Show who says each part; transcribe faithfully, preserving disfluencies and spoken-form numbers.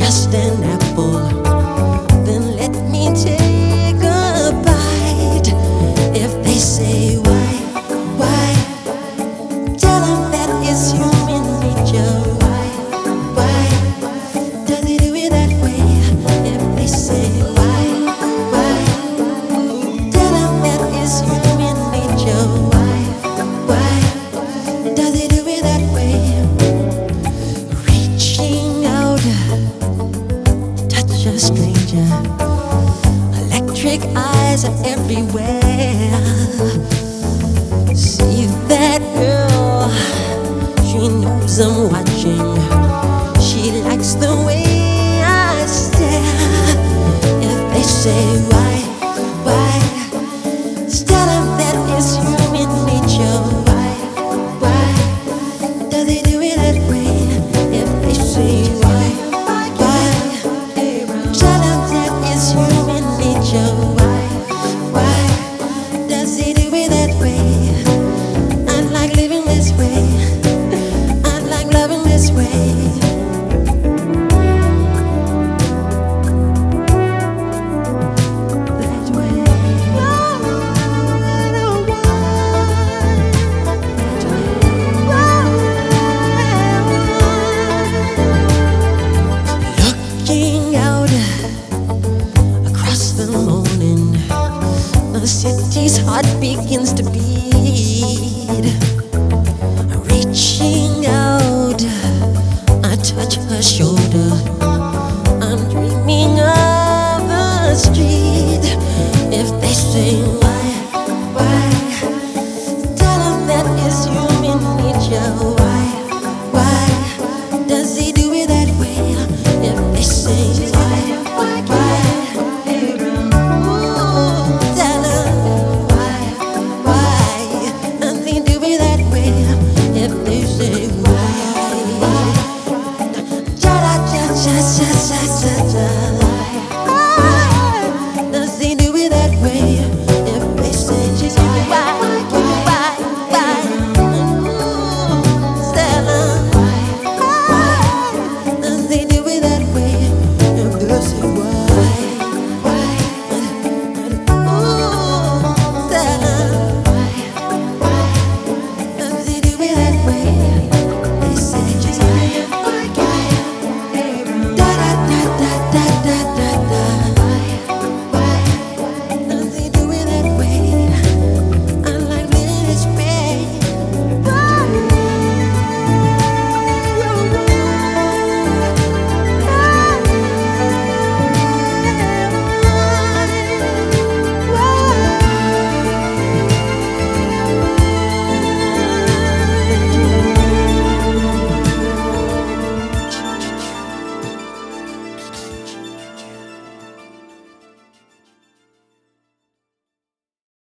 Speaker 1: just an apple, then let me take a bite. If they say why, why, tell them that it's human nature. Why, why, does he do it that way? If they say why, why, tell them that it's human nature. Why, why, does he do it that way? Reaching out, touch a stranger. Electric eyes are everywhere. See that girl, she knows I'm watching. She likes the way I stare. If they say why, why, tell them that it's human nature. Why, why, does he do it that way? If they say why, why, tell them that it's human nature. Why, why, does he do it that way? I like living this way. I like loving this way. That way. Looking out across the morning, the city's heart begins to beat. Reaching out, I touch her shoulder. I'm dreaming of the street. If they say why, why, tell them that it's human nature. Why, why, does he do it that way? If they say